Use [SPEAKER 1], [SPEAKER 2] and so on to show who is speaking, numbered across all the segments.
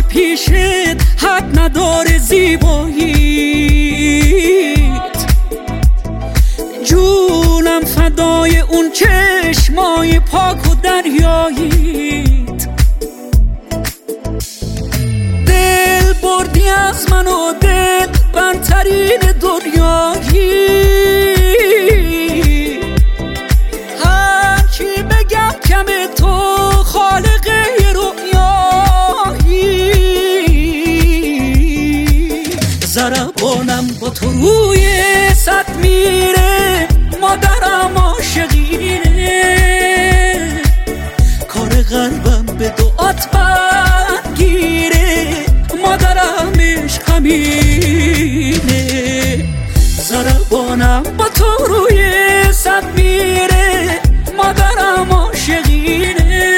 [SPEAKER 1] پیشت حد نداره زیباییت، جونم فدای اون چشمای پاک و دریاییت. دل بردی از من و دل برترین دنیایی، هرچی بگم کمه تو خالق رؤیایی. ضربانم با تو روی سد میره، مادرم عاشقینه، کار قلبم به دعات برگیره، مادرم عشقمینه. ضربانم با تو روی سد میره، مادرم عاشقینه،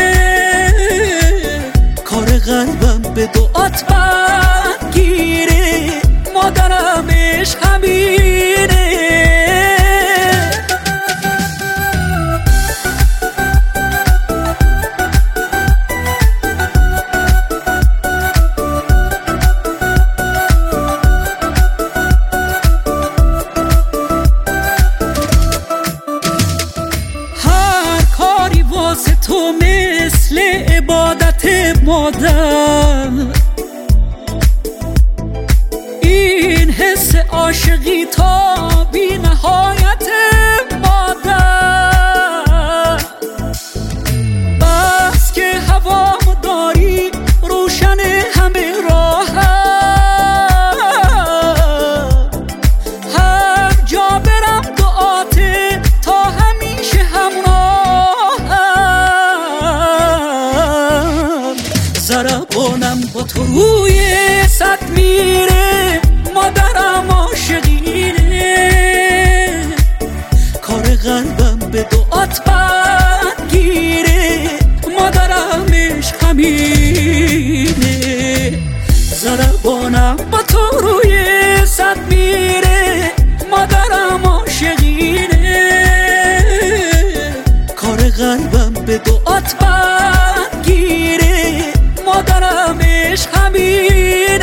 [SPEAKER 1] کار قلبم به دعات برگیره، مادرم عشقمینه. تو مثل عبادت مادر، این حس عاشقی تا بی نهایت مادر. بس که هوامو داری روشن همه راحت، هر جا برم دعاته تا همیشه همراهم. ضربانم با تو روی سد میره، مادرم عاشقینه، کار قلبم به دعات برگیره، مادرم عشقمینه. ضربانم با تو روی سد میره، مادرم عاشقینه، کار قلبم به دعات برگیره، مادرم عشقمینه.